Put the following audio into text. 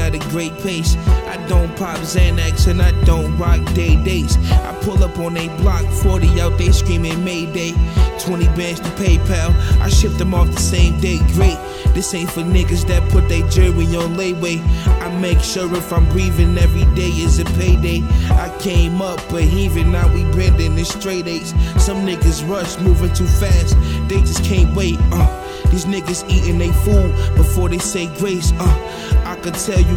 at a great pace. I don't pop Xanax and I don't rock day-days. I pull up on they block, 40 out there screaming Mayday. 20 bands to PayPal, I ship them off the same day, great. This ain't for niggas that put their jewelry on layaway. I make sure if I'm breathing every day is a payday. I came up but even now we bending in straight A's. Some niggas rush, moving too fast, they just can't wait. These niggas eating they food before they say grace. I could tell you